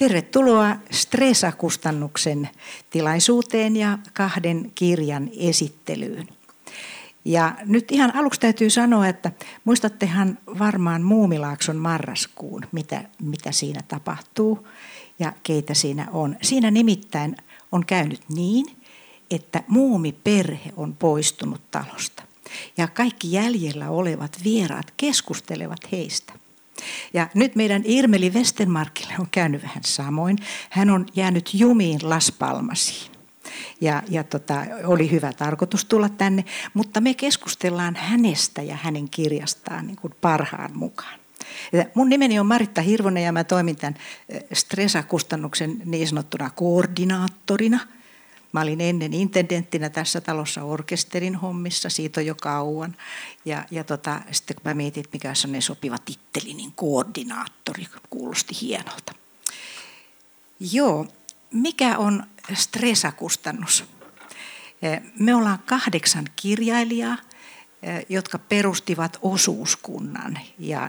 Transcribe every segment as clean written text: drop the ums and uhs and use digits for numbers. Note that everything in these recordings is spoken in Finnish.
Tervetuloa Stresa-kustannuksen tilaisuuteen ja 2 kirjan esittelyyn. Ja nyt ihan aluksi täytyy sanoa, että muistattehan varmaan Muumilaakson marraskuun, mitä siinä tapahtuu ja keitä siinä on. Siinä nimittäin on käynyt niin, että muumiperhe on poistunut talosta ja kaikki jäljellä olevat vieraat keskustelevat heistä. Ja nyt meidän Irmeli Westermarkille on käynyt vähän samoin. Hän on jäänyt jumiin Las Palmasiin. Ja oli hyvä tarkoitus tulla tänne, mutta me keskustellaan hänestä ja hänen kirjastaan niin kuin parhaan mukaan. Ja mun nimeni on Maritta Hirvonen ja mä toimin tämän Stresa-kustannuksen niin sanottuna koordinaattorina. Mä olin ennen intendenttinä tässä talossa orkesterin hommissa, siitä on jo kauan. Ja sitten kun mä mietin, mikä on sellainen sopiva titteli, niin koordinaattori kuulosti hienolta. Joo, mikä on Stresa-kustannus? Me ollaan 8 kirjailijaa, jotka perustivat osuuskunnan ja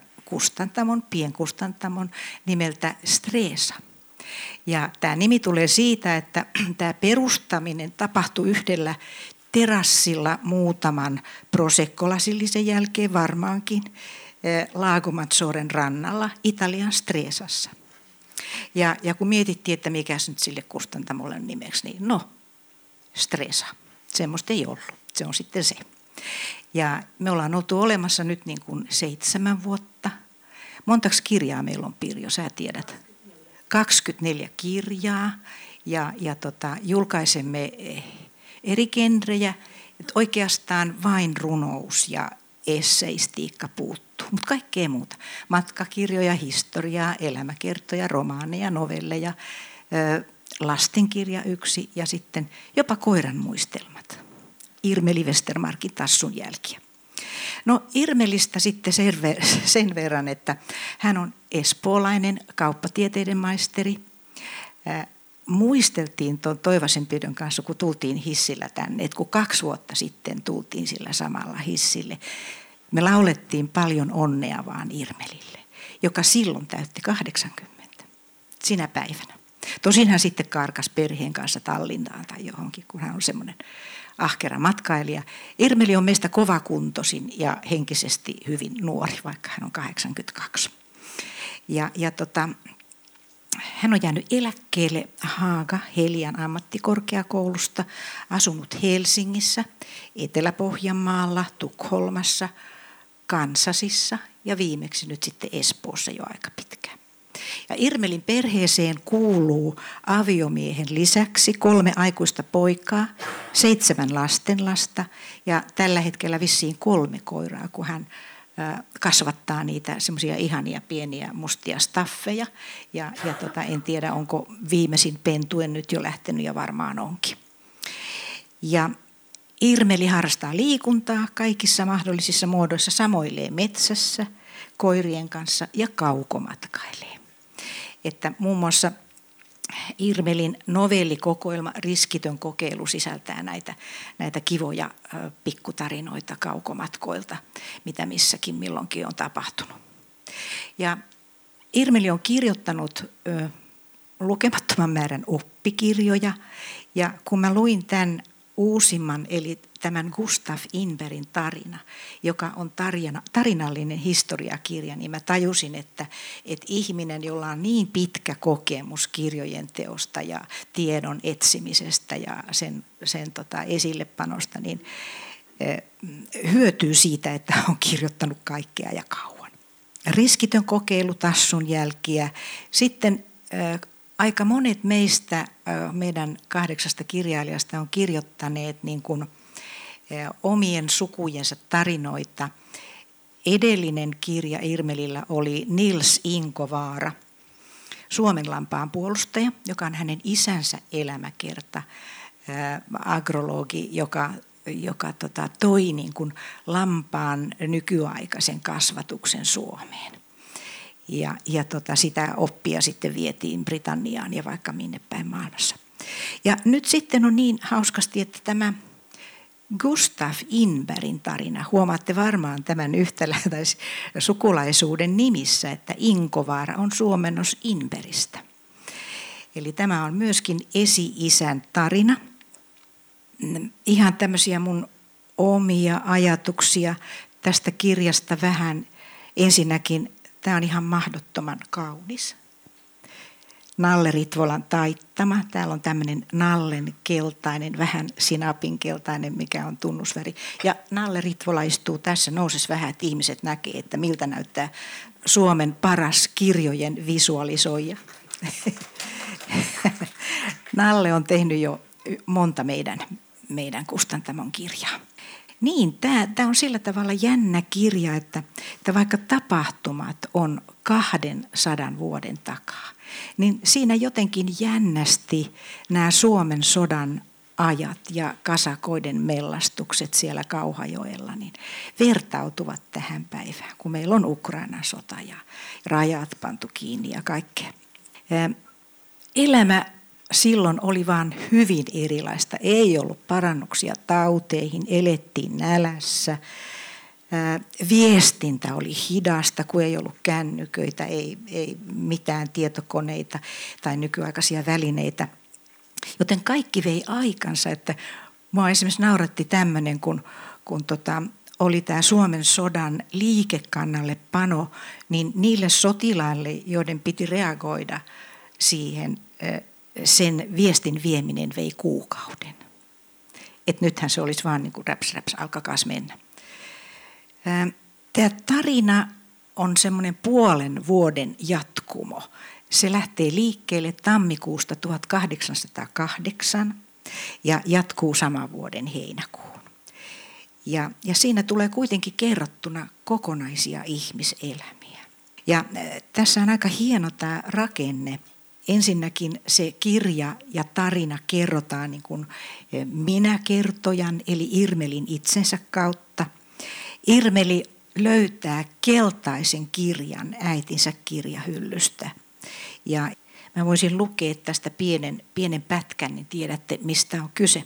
pienkustantamon nimeltä Stresa. Ja tämä nimi tulee siitä, että tämä perustaminen tapahtui yhdellä terassilla muutaman proseccolasillisen jälkeen varmaankin Lago Maggioren rannalla Italian Stresassa. Ja kun mietittiin, että mikä nyt sille kustantamolle on nimeksi, niin Stresa. Semmoista ei ollut. Se on sitten se. Ja me ollaan oltu olemassa nyt niin kuin 7 vuotta. Montaks kirjaa meillä on, Pirjo, sä tiedät? 24 kirjaa ja julkaisemme eri genrejä. Oikeastaan vain runous ja esseistiikka puuttuu, mutta kaikkea muuta. Matkakirjoja, historiaa, elämäkertoja, romaaneja, novelleja, lastenkirja 1 ja sitten jopa koiran muistelmat. Irmeli Westermarkin Tassun jälkiä. No Irmelistä sitten sen verran, että hän on espoolainen kauppatieteiden maisteri. Muisteltiin tuon Toivasen Pidon kanssa, kun tultiin hissillä tänne, että kun 2 vuotta sitten tultiin sillä samalla hissille, me laulettiin paljon onnea vaan Irmelille, joka silloin täytti 80 sinä päivänä. Tosin hän sitten karkas perheen kanssa Tallinnaan tai johonkin, kun hän on semmoinen ahkera matkailija. Irmeli on meistä kovakuntoisin ja henkisesti hyvin nuori, vaikka hän on 82. Hän on jäänyt eläkkeelle Haaga-Helian ammattikorkeakoulusta, asunut Helsingissä, Etelä-Pohjanmaalla, Tukholmassa, Kansasissa ja viimeksi nyt sitten Espoossa jo aika pitkään. Ja Irmelin perheeseen kuuluu aviomiehen lisäksi 3 aikuista poikaa, 7 lastenlasta ja tällä hetkellä vissiin 3 koiraa, kun hän kasvattaa niitä semmoisia ihania pieniä mustia staffeja. Ja en tiedä, onko viimeisin pentue nyt jo lähtenyt ja varmaan onkin. Ja Irmeli harrastaa liikuntaa kaikissa mahdollisissa muodoissa, samoilee metsässä koirien kanssa ja kaukomatkailee. Että muun muassa Irmelin novellikokoelma Riskitön kokeilu sisältää näitä kivoja pikkutarinoita kaukomatkoilta, mitä missäkin milloinkin on tapahtunut. Ja Irmeli on kirjoittanut lukemattoman määrän oppikirjoja ja kun mä luin tämän uusimman, eli tämän Gustav Inbergin tarina, joka on tarinallinen historiakirja, niin mä tajusin, että ihminen, jolla on niin pitkä kokemus kirjojen teosta ja tiedon etsimisestä ja sen esillepanosta, niin hyötyy siitä, että on kirjoittanut kaikkea ja kauan. Riskitön kokeilu, Tassun jälkiä. Sitten aika monet meidän 8 kirjailijasta on kirjoittaneet niin kuin omien sukujensa tarinoita. Edellinen kirja Irmelillä oli Nils Inkovaara, Suomenlampaan puolustaja, joka on hänen isänsä elämäkerta, agrologi, joka toi niin kuin lampaan nykyaikaisen kasvatuksen Suomeen. Ja sitä oppia sitten vietiin Britanniaan ja vaikka minne päin maailmassa. Ja nyt sitten on niin hauskasti, että tämä Gustav Inbergin tarina, huomaatte varmaan tämän sukulaisuuden nimissä, että Inkovaara on suomennos Inbergistä. Eli tämä on myöskin esi-isän tarina. Ihan tämmöisiä mun omia ajatuksia tästä kirjasta vähän. Ensinnäkin tämä on ihan mahdottoman kaunis. Nalle Ritvolan taittama. Täällä on tämmöinen nallen keltainen, vähän sinapin keltainen, mikä on tunnusväri. Ja Nalle Ritvola istuu tässä, nouses vähän, että ihmiset näkee, että miltä näyttää Suomen paras kirjojen visualisoija. Nalle on tehnyt jo monta meidän kustantamon kirjaa. Niin, tämä on sillä tavalla jännä kirja, että vaikka tapahtumat on 200 vuoden takaa, niin siinä jotenkin jännästi nämä Suomen sodan ajat ja kasakoiden mellastukset siellä Kauhajoella niin vertautuvat tähän päivään, kun meillä on Ukrainan sota ja rajat pantu kiinni ja kaikkea. Elämä silloin oli vaan hyvin erilaista. Ei ollut parannuksia tauteihin, elettiin nälässä. Viestintä oli hidasta, kun ei ollut kännyköitä, ei mitään tietokoneita tai nykyaikaisia välineitä. Joten kaikki vei aikansa, että mua esimerkiksi nauratti tämmöinen, kun oli tämä Suomen sodan liikekannalle pano, niin niille sotilaille, joiden piti reagoida siihen, sen viestin vieminen vei kuukauden. Että nythän se olisi vaan niin kuin raps, alkakaas mennä. Tämä tarina on semmoinen puolen vuoden jatkumo. Se lähtee liikkeelle tammikuusta 1808 ja jatkuu saman vuoden heinäkuun. Ja siinä tulee kuitenkin kerrottuna kokonaisia ihmiselämiä. Ja tässä on aika hieno tämä rakenne. Ensinnäkin se kirja ja tarina kerrotaan niin kuin minäkertojan eli Irmelin itsensä kautta. Irmeli löytää keltaisen kirjan äitinsä kirjahyllystä. Ja mä voisin lukea tästä pienen pätkän, niin tiedätte mistä on kyse.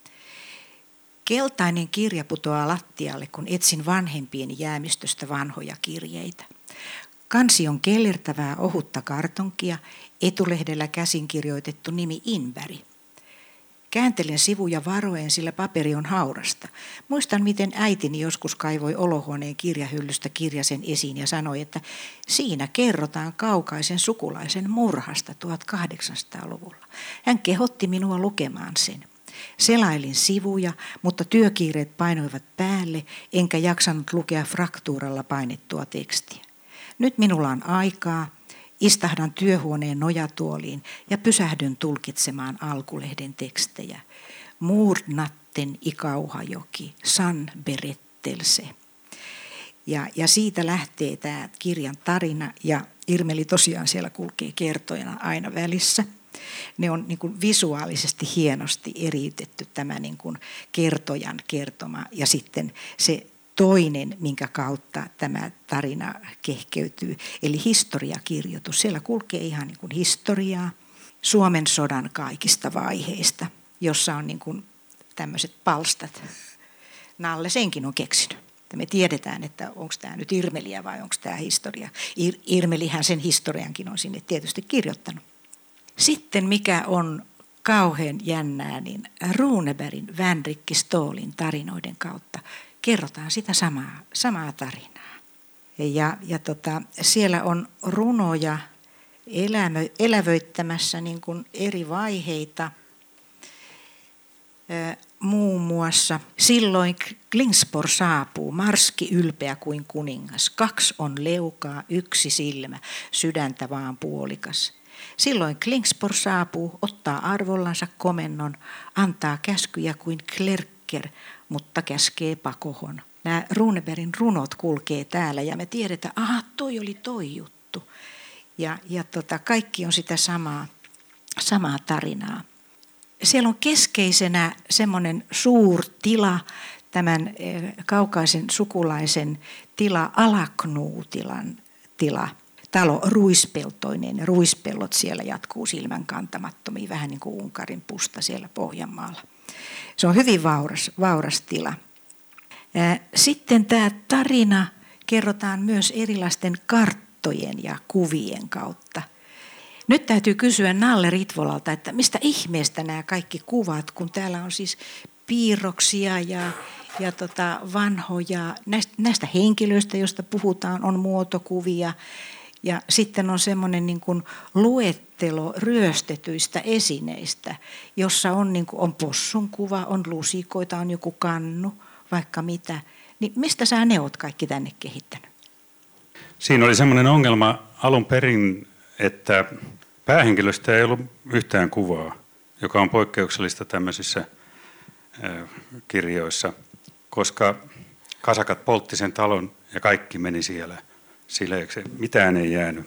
Keltainen kirja putoaa lattialle, kun etsin vanhempien jäämistöstä vanhoja kirjeitä. Kansi on kellertävää ohutta kartonkia, etulehdellä käsin kirjoitettu nimi Inberg. Kääntelen sivuja varoen, sillä paperi on haurasta. Muistan, miten äitini joskus kaivoi olohuoneen kirjahyllystä kirjasen esiin ja sanoi, että siinä kerrotaan kaukaisen sukulaisen murhasta 1800-luvulla. Hän kehotti minua lukemaan sen. Selailin sivuja, mutta työkiireet painoivat päälle, enkä jaksanut lukea fraktuuralla painettua tekstiä. Nyt minulla on aikaa. Istahdan työhuoneen nojatuoliin ja pysähdyn tulkitsemaan alkulehden tekstejä. Mordnatten i Kauhajoki, San berättelse. Ja siitä lähtee tämä kirjan tarina ja Irmeli tosiaan siellä kulkee kertojana aina välissä. Ne on niin kuin visuaalisesti hienosti eriytetty tämä niin kuin kertojan kertoma ja sitten se toinen, minkä kautta tämä tarina kehkeytyy, eli historiakirjoitus. Siellä kulkee ihan niin kuin historiaa Suomen sodan kaikista vaiheista, jossa on niin kuin tämmöiset palstat. Nalle senkin on keksinyt. Me tiedetään, että onko tämä nyt Irmeliä vai onko tämä historia. Irmelihän sen historiankin on sinne tietysti kirjoittanut. Sitten mikä on kauhean jännää, niin Runebergin Vänrikki Ståhlin tarinoiden kautta kerrotaan sitä samaa tarinaa. Ja siellä on runoja elävöittämässä niin kuin eri vaiheita. Muun muassa silloin Klingspor saapuu, marski ylpeä kuin kuningas. 2 on leukaa, 1 silmä, sydäntä vaan puolikas. Silloin Klingspor saapuu, ottaa arvollansa komennon, antaa käskyjä kuin klerkker, mutta käskee pakohon. Nämä Runebergin runot kulkee täällä ja me tiedetään, toi oli toi juttu. Ja kaikki on sitä samaa tarinaa. Siellä on keskeisenä semmoinen suurtila, tämän kaukaisen sukulaisen tila, Alaknuutilan tila. Talo ruispeltoinen, ruispellot siellä jatkuu silmän kantamattomiin, vähän niin kuin Unkarin pusta siellä Pohjanmaalla. Se on hyvin vauras tila. Sitten tämä tarina kerrotaan myös erilaisten karttojen ja kuvien kautta. Nyt täytyy kysyä Nalle Ritvolalta, että mistä ihmeestä nämä kaikki kuvat, kun täällä on siis piirroksia ja vanhoja, näistä henkilöistä, joista puhutaan, on muotokuvia. Ja sitten on semmoinen niin kuin luettelo ryöstetyistä esineistä, jossa on, niin kuin, on possun kuva, on lusikoita, on joku kannu, vaikka mitä. Niin mistä sä ne oot kaikki tänne kehittänyt? Siinä oli semmoinen ongelma alun perin, että päähenkilöstä ei ollut yhtään kuvaa, joka on poikkeuksellista tämmöisissä kirjoissa, koska kasakat poltti sen talon ja kaikki meni siellä sileeksi. Mitään ei jäänyt.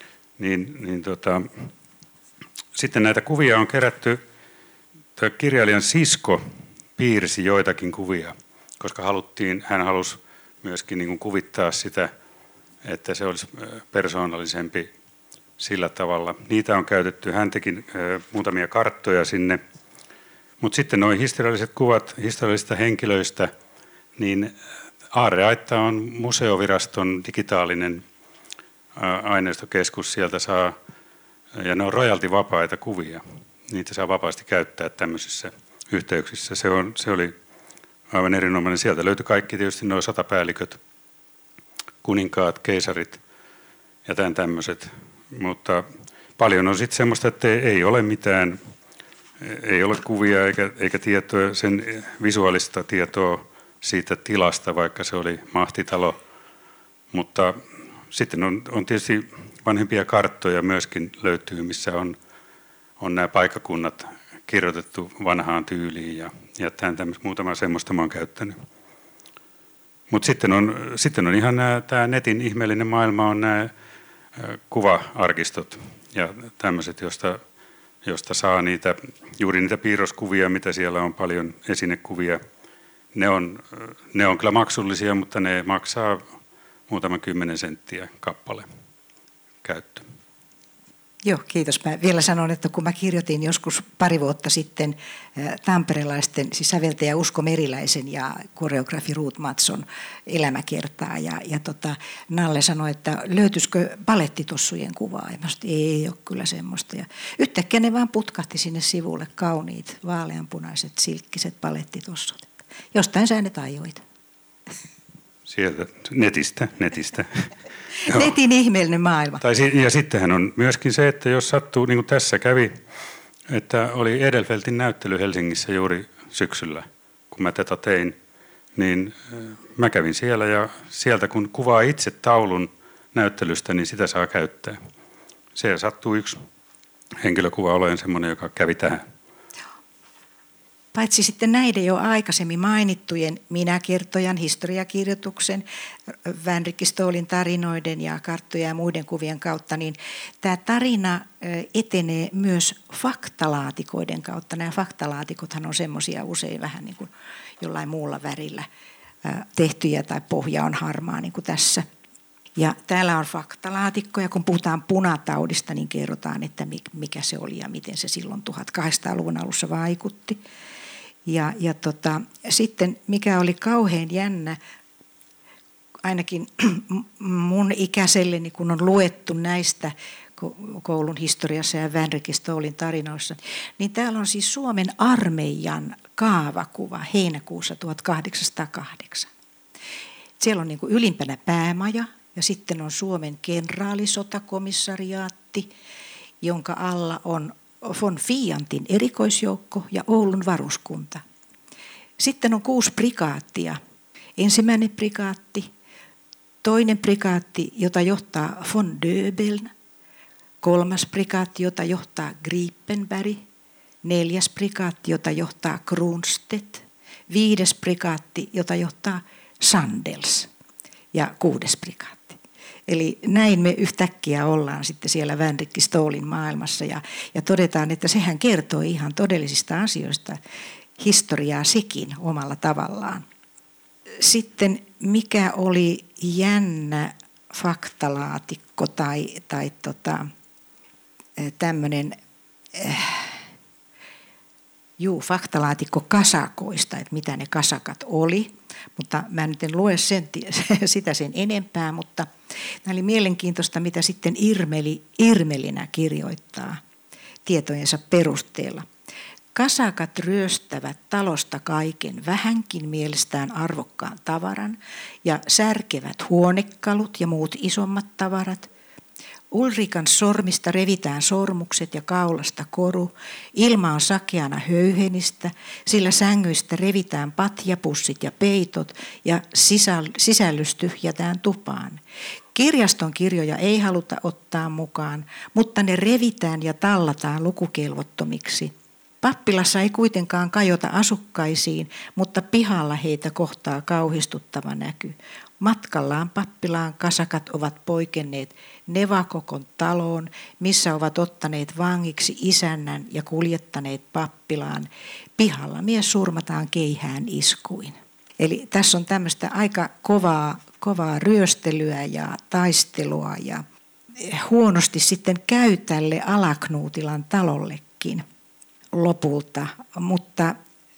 Sitten näitä kuvia on kerätty. Kirjailijan sisko piirsi joitakin kuvia, koska hän halusi myöskin niin kuin kuvittaa sitä, että se olisi persoonallisempi sillä tavalla. Niitä on käytetty. Hän teki muutamia karttoja sinne. Mutta sitten nuo historialliset kuvat historiallisista henkilöistä, niin Aarreaitta on museoviraston digitaalinen aineistokeskus. Sieltä saa, ja ne on rojaltivapaita kuvia. Niitä saa vapaasti käyttää tämmöisissä yhteyksissä. Se oli aivan erinomainen. Sieltä löytyi kaikki tietysti nuo sotapäälliköt, kuninkaat, keisarit ja tämän tämmöiset. Mutta paljon on sitten semmoista, että ei ole mitään, ei ole kuvia eikä tietoa, sen visuaalista tietoa siitä tilasta, vaikka se oli mahtitalo. Mutta sitten on tietysti vanhempia karttoja myöskin löytyy, missä on nämä paikkakunnat kirjoitettu vanhaan tyyliin ja muutama semmoista mä oon käyttänyt. Mutta sitten on ihan tämä netin ihmeellinen maailma, on nämä kuva-arkistot ja tämmöiset, josta saa juuri niitä piirroskuvia, mitä siellä on paljon esinekuvia. Ne on kyllä maksullisia, mutta ne maksaa muutaman 10 senttiä kappale käyttö. Joo, kiitos. Mä vielä sanon, että kun mä kirjoitin joskus pari vuotta sitten tamperelaisten, siis säveltäjä Usko Meriläisen ja koreografi Ruut Matson elämäkertaa, ja Nalle sanoi, että löytyisikö balettitossujen kuvaa, ja mä sanoin, ei ole kyllä semmoista. Ja yhtäkkiä ne vaan putkahti sinne sivulle, kauniit, vaaleanpunaiset, silkkiset balettitossut. Jostain sä ne tajuit. Sieltä, netistä. Netin ihmeellinen maailma. Ja sittenhän on myöskin se, että jos sattuu, niin kuin tässä kävi, että oli Edelfeltin näyttely Helsingissä juuri syksyllä, kun mä tätä tein, niin mä kävin siellä ja sieltä kun kuvaa itse taulun näyttelystä, niin sitä saa käyttää. Se sattuu yksi henkilökuva olemaan semmoinen, joka kävi tähän. Paitsi sitten näiden jo aikaisemmin mainittujen minäkertojan, historiakirjoituksen, Vänrikki Stoolin tarinoiden ja karttoja ja muiden kuvien kautta, niin tämä tarina etenee myös faktalaatikoiden kautta. Nämä faktalaatikothan on semmoisia usein vähän niin kuin jollain muulla värillä tehtyjä tai pohja on harmaa niin kuin tässä. Ja täällä on faktalaatikko, ja kun puhutaan punataudista, niin kerrotaan, että mikä se oli ja miten se silloin 1800-luvun alussa vaikutti. Ja sitten mikä oli kauhean jännä, ainakin mun ikäiselleni, kun on luettu näistä koulun historiassa ja Vänrikki Stoolin tarinoissa, niin täällä on siis Suomen armeijan kaavakuva heinäkuussa 1808. Siellä on niin kuin ylimpänä päämaja ja sitten on Suomen kenraalisotakomissariaatti, jonka alla on von Fiantin erikoisjoukko ja Oulun varuskunta. Sitten on 6 prikaattia. Ensimmäinen prikaatti, toinen prikaatti, jota johtaa von Döbeln, 3. prikaatti, jota johtaa Gripenberg, 4. prikaatti, jota johtaa Kronstedt, 5. prikaatti, jota johtaa Sandels ja 6. prikaatti. Eli näin me yhtäkkiä ollaan sitten siellä Vänrikki Stoolin maailmassa ja todetaan, että sehän kertoo ihan todellisista asioista, historiaa sekin omalla tavallaan. Sitten mikä oli jännä faktalaatikko tai tämmöinen faktalaatikko kasakoista, että mitä ne kasakat oli. Mutta mä nyt en lue sitä sen enempää, mutta tämä oli mielenkiintoista, mitä sitten Irmelinä kirjoittaa tietojensa perusteella. Kasakat ryöstävät talosta kaiken vähänkin mielestään arvokkaan tavaran ja särkevät huonekalut ja muut isommat tavarat. Ulrikan sormista revitään sormukset ja kaulasta koru. Ilma on sakeana höyhenistä, sillä sängyistä revitään patjapussit ja peitot ja sisällys tyhjätään tupaan. Kirjaston kirjoja ei haluta ottaa mukaan, mutta ne revitään ja tallataan lukukelvottomiksi. Pappilassa ei kuitenkaan kajota asukkaisiin, mutta pihalla heitä kohtaa kauhistuttava näky. Matkallaan pappilaan kasakat ovat poikenneet Nevakokon taloon, missä ovat ottaneet vangiksi isännän ja kuljettaneet pappilaan. Pihalla mies surmataan keihään iskuin. Eli tässä on tämmöistä aika kovaa ryöstelyä ja taistelua ja huonosti sitten käy tälle Alaknuutilan talollekin lopulta, mutta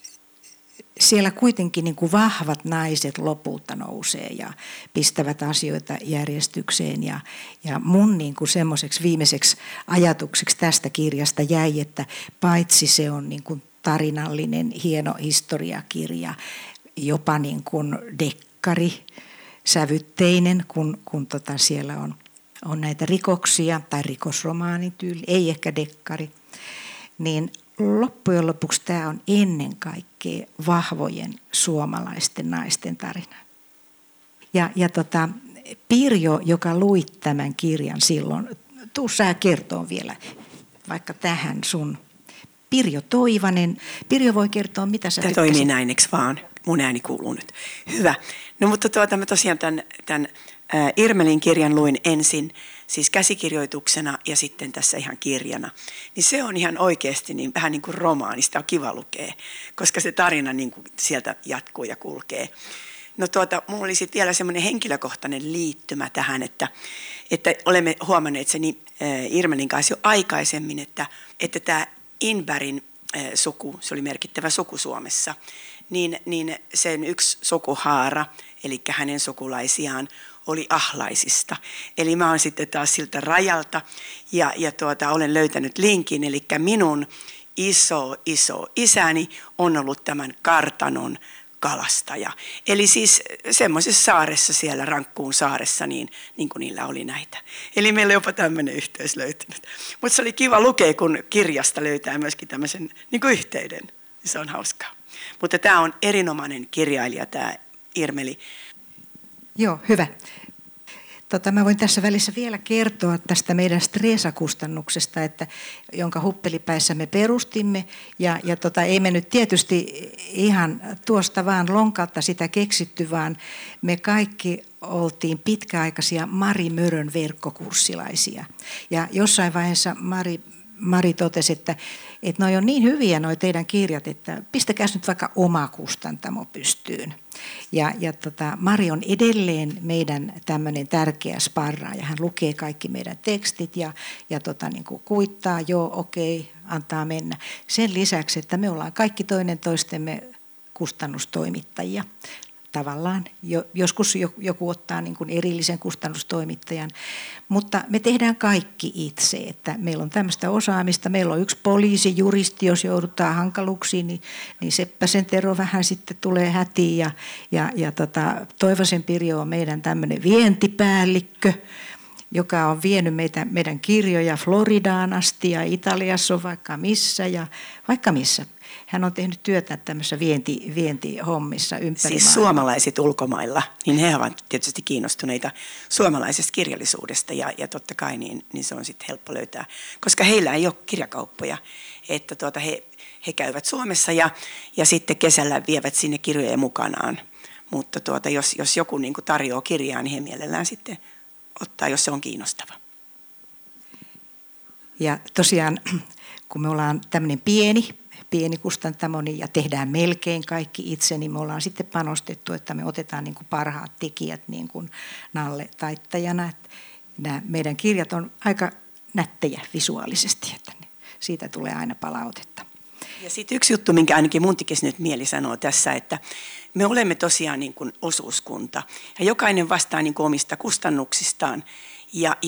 siellä kuitenkin niin kuin vahvat naiset lopulta nousee ja pistävät asioita järjestykseen. Ja mun niin kuin semmoiseksi viimeiseksi ajatukseksi tästä kirjasta jäi, että paitsi se on niin kuin tarinallinen, hieno historiakirja, jopa niin kuin dekkari, sävytteinen, kun siellä on näitä rikoksia tai rikosromaanityyli, ei ehkä dekkari, niin loppujen lopuksi tämä on ennen kaikkea vahvojen suomalaisten naisten tarina. Ja Pirjo, joka luit tämän kirjan silloin, tuu sä kertoa vielä vaikka tähän sun. Pirjo Toivanen. Pirjo voi kertoa, mitä sä tykkäsit. Tämä toimii näin, eikö vaan? Mun ääni kuuluu nyt. Hyvä. No mutta mä tosiaan tämän Irmelin kirjan luin ensin, siis käsikirjoituksena ja sitten tässä ihan kirjana. Niin se on ihan oikeasti niin, vähän niin kuin romaani, sitä on kiva lukea, koska se tarina niin kuin sieltä jatkuu ja kulkee. No mulla oli sitten vielä semmoinen henkilökohtainen liittymä tähän, että olemme huomanneet sen Irmelin kanssa jo aikaisemmin, että tämä Inbergin suku, se oli merkittävä suku Suomessa, niin sen yksi sukuhaara, eli hänen sukulaisiaan, oli Ahlaisista. Eli mä oon sitten taas siltä rajalta ja olen löytänyt linkin, eli minun iso isäni on ollut tämän kartanon kalastaja. Eli siis semmoisessa saaressa siellä, Rankkuun saaressa, niin kuin niillä oli näitä. Eli meillä on jopa tämmöinen yhteys löytynyt. Mutta se oli kiva lukea, kun kirjasta löytää myöskin tämmöisen niin kuin yhteyden. Se on hauskaa. Mutta tämä on erinomainen kirjailija, tämä Irmeli. Joo, hyvä. Mä voin tässä välissä vielä kertoa tästä meidän Stresa-kustannuksesta, jonka Huppelipäissä me perustimme. Ja ei me nyt tietysti ihan tuosta vaan lonkalta sitä keksitty, vaan me kaikki oltiin pitkäaikaisia Mari Mörön verkkokurssilaisia. Ja jossain vaiheessa Mari totesi, että noi on niin hyviä noi teidän kirjat, että pistäkääs nyt vaikka oma kustantamo pystyyn. Ja Mari on edelleen meidän tämmöinen tärkeä sparraaja. Hän lukee kaikki meidän tekstit ja niin kuin kuittaa, joo, okei, antaa mennä. Sen lisäksi, että me ollaan kaikki toinen toistemme kustannustoimittajia. Tavallaan joskus joku ottaa niin kuin erillisen kustannustoimittajan, mutta me tehdään kaikki itse, että meillä on tämmöistä osaamista. Meillä on yksi poliisi, juristi, jos joudutaan hankaluuksiin, niin Seppäsen Tero vähän sitten tulee hätiin ja Toivasen Pirjo on meidän tämmöinen vientipäällikkö, joka on vienyt meidän kirjoja Floridaan asti ja Italiassa on vaikka missä. Hän on tehnyt työtä tämmöisissä vientihommissa ympäri siis suomalaiset ulkomailla, niin he ovat tietysti kiinnostuneita suomalaisesta kirjallisuudesta ja totta kai niin se on sitten helppo löytää, koska heillä ei ole kirjakauppoja, että he käyvät Suomessa ja sitten kesällä vievät sinne kirjoja mukanaan, mutta jos joku niin kuin tarjoaa kirjaa, niin he mielellään sitten ottaa, jos se on kiinnostava. Ja tosiaan, kun me ollaan tämmöinen pieni kustantamo ja tehdään melkein kaikki itse, niin me ollaan sitten panostettu, että me otetaan niin kuin parhaat tekijät niin kuin Nalle taittajana. Nämä meidän kirjat on aika nättejä visuaalisesti, että siitä tulee aina palautetta. Ja sitten yksi juttu, minkä ainakin mun tekisi nyt mieli sanoa tässä, että me olemme tosiaan niin kuin osuuskunta ja jokainen vastaa niin kuin omista kustannuksistaan ja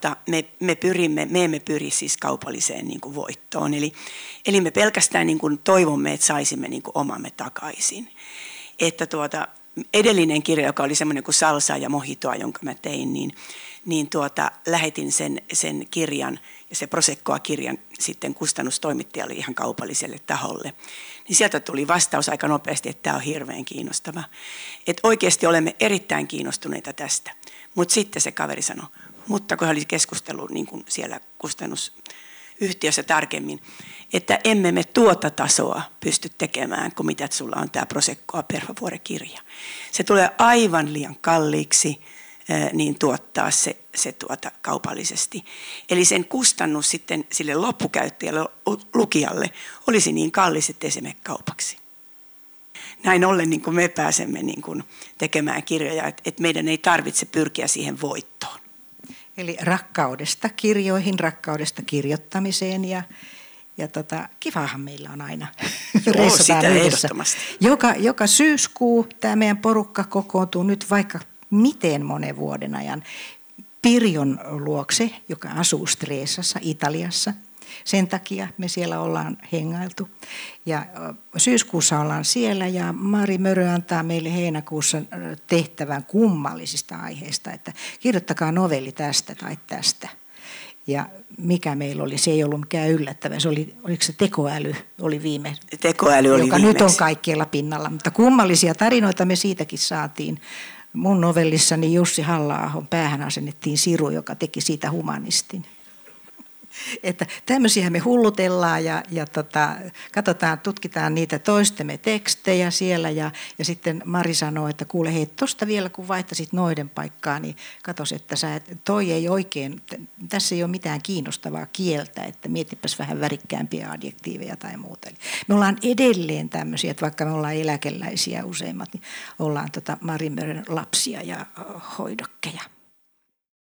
me emme pyri siis kaupalliseen niin kuin voittoon. Eli me pelkästään niin kuin toivomme, että saisimme niin kuin omamme takaisin. Että edellinen kirja, joka oli semmoinen kuin Salsaa ja Mojitoa, jonka mä tein, niin lähetin sen kirjan ja se Proseccoa-kirjan sitten kustannustoimittajalle ihan kaupalliselle taholle. Niin sieltä tuli vastaus aika nopeasti, että tämä on hirveän kiinnostava. Että oikeasti olemme erittäin kiinnostuneita tästä. Mutta sitten se kaveri sanoi, mutta kun hän oli keskustellut niin kuin siellä kustannusyhtiössä tarkemmin, että emme me tuota tasoa pysty tekemään, kuin mitä sulla on tämä Proseccoa per favore -kirja. Se tulee aivan liian kalliiksi niin tuottaa se kaupallisesti. Eli sen kustannus sitten sille loppukäyttäjälle, lukijalle, olisi niin kallis, ettei se mene kaupaksi. Näin ollen niin kuin me pääsemme niin kuin tekemään kirjoja, että meidän ei tarvitse pyrkiä siihen voittoon. Eli rakkaudesta kirjoihin, rakkaudesta kirjoittamiseen ja kivahan meillä on aina. Joo, sitä ehdottomasti. Joka syyskuu tämä meidän porukka kokoontuu nyt vaikka miten monen vuoden ajan Pirjon luokse, joka asuu Stressassa, Italiassa. Sen takia me siellä ollaan hengailtu. Ja syyskuussa ollaan siellä ja Mari Mörö antaa meille heinäkuussa tehtävän kummallisista aiheista, että kirjoittakaa novelli tästä tai tästä. Ja mikä meillä oli, se ei ollut mikään yllättävää. Oliko se tekoäly oli viime? Tekoäly oli joka viimeksi. Nyt on kaikkialla pinnalla, mutta kummallisia tarinoita me siitäkin saatiin. Mun novellissani Jussi Halla-ahon päähän asennettiin siru, joka teki siitä humanistin. Että tämmöisiä me hullutellaan ja katsotaan, tutkitaan niitä toistemme tekstejä siellä ja sitten Mari sanoo, että kuule hei, tosta vielä kun vaihtasit noiden paikkaa, niin katos, että toi ei oikein, tässä ei ole mitään kiinnostavaa kieltä, että mietipäs vähän värikkäämpiä adjektiiveja tai muuta. Eli me ollaan edelleen tämmöisiä, että vaikka me ollaan eläkeläisiä useimmat, niin ollaan Mari Mörön lapsia ja hoidokkeja.